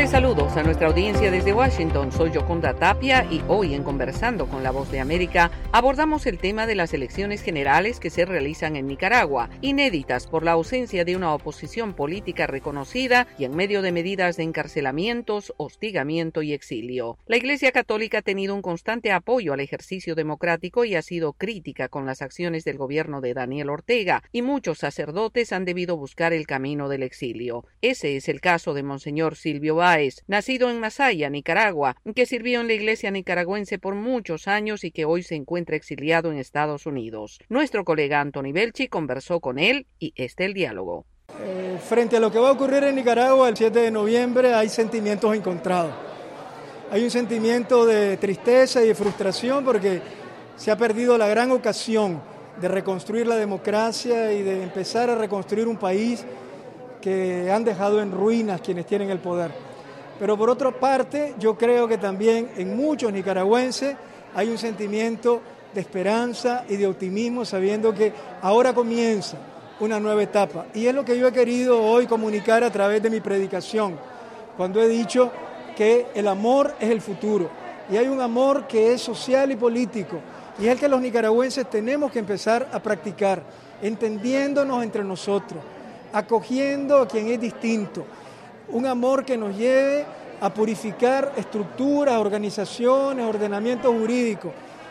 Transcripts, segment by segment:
Cordiales saludos a nuestra audiencia desde Washington. Soy Yoconda Tapia y hoy en Conversando con la Voz de América abordamos el tema de las elecciones generales que se realizan en Nicaragua, inéditas por la ausencia de una oposición política reconocida y en medio de medidas de encarcelamientos, hostigamiento y exilio. La Iglesia Católica ha tenido un constante apoyo al ejercicio democrático y ha sido crítica con las acciones del gobierno de Daniel Ortega, y muchos sacerdotes han debido buscar el camino del exilio. Ese es el caso de Monseñor Silvio Báez, nacido en Masaya, Nicaragua, que sirvió en la iglesia nicaragüense por muchos años y que hoy se encuentra exiliado en Estados Unidos. Nuestro colega Anthony Belchi conversó con él y el diálogo. Frente a lo que va a ocurrir en Nicaragua el 7 de noviembre hay sentimientos encontrados. Hay un sentimiento de tristeza y de frustración porque se ha perdido la gran ocasión de reconstruir la democracia y de empezar a reconstruir un país que han dejado en ruinas quienes tienen el poder. Pero por otra parte, yo creo que también en muchos nicaragüenses hay un sentimiento de esperanza y de optimismo, sabiendo que ahora comienza una nueva etapa. Y es lo que yo he querido hoy comunicar a través de mi predicación, cuando he dicho que el amor es el futuro. Y hay un amor que es social y político, y es el que los nicaragüenses tenemos que empezar a practicar, entendiéndonos entre nosotros, acogiendo a quien es distinto, un amor que nos lleve a purificar estructuras, organizaciones, ordenamientos jurídicos.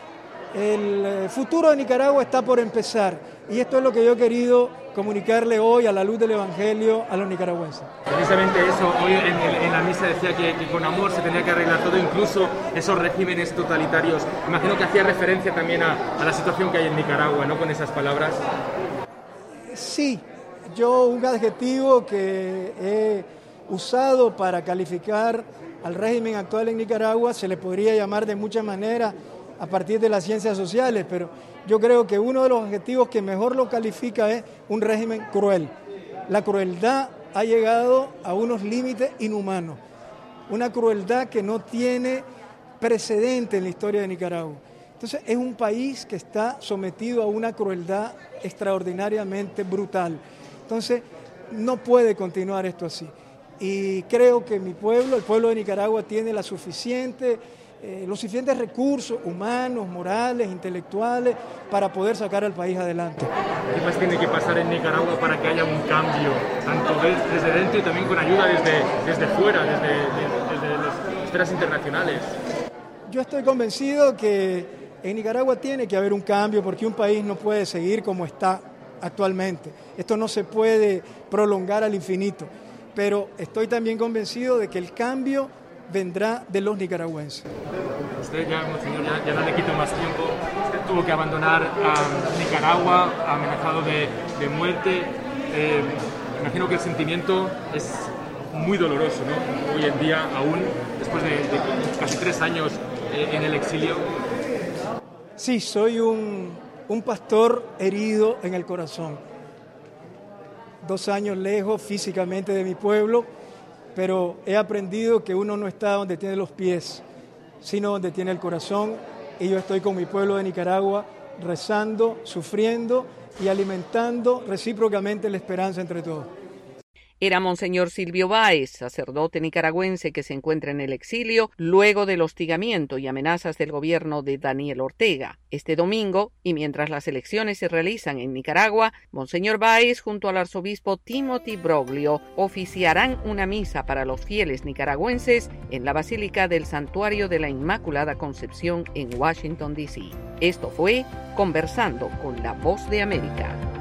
El futuro de Nicaragua está por empezar y esto es lo que yo he querido comunicarle hoy a la luz del Evangelio a los nicaragüenses. Precisamente eso, hoy en la misa decía que con amor se tenía que arreglar todo, incluso esos regímenes totalitarios. Imagino que hacía referencia también a la situación que hay en Nicaragua, ¿no?, con esas palabras. Sí, yo un adjetivo que he usado para calificar al régimen actual en Nicaragua se le podría llamar de muchas maneras a partir de las ciencias sociales, pero yo creo que uno de los adjetivos que mejor lo califica es un régimen cruel. La crueldad ha llegado a unos límites inhumanos, una crueldad que no tiene precedente en la historia de Nicaragua. Entonces es un país que está sometido a una crueldad extraordinariamente brutal. Entonces no puede continuar esto así. Y creo que mi pueblo, el pueblo de Nicaragua, tiene los suficientes recursos humanos, morales, intelectuales para poder sacar al país adelante. ¿Qué más tiene que pasar en Nicaragua para que haya un cambio, tanto desde dentro y también con ayuda desde fuera, desde las esferas internacionales? Yo estoy convencido que en Nicaragua tiene que haber un cambio porque un país no puede seguir como está actualmente. Esto no se puede prolongar al infinito, pero estoy también convencido de que el cambio vendrá de los nicaragüenses. Usted ya, monseñor, ya no le quito más tiempo. Usted tuvo que abandonar a Nicaragua, amenazado de muerte. Imagino que el sentimiento es muy doloroso, ¿no?, hoy en día, aún después de casi 3 años en el exilio. Sí, soy un pastor herido en el corazón. 2 años lejos físicamente de mi pueblo, pero he aprendido que uno no está donde tiene los pies, sino donde tiene el corazón, y yo estoy con mi pueblo de Nicaragua rezando, sufriendo y alimentando recíprocamente la esperanza entre todos. Era Monseñor Silvio Báez, sacerdote nicaragüense que se encuentra en el exilio luego del hostigamiento y amenazas del gobierno de Daniel Ortega. Este domingo, y mientras las elecciones se realizan en Nicaragua, Monseñor Báez junto al arzobispo Timothy Broglio oficiarán una misa para los fieles nicaragüenses en la Basílica del Santuario de la Inmaculada Concepción en Washington, D.C. Esto fue Conversando con la Voz de América.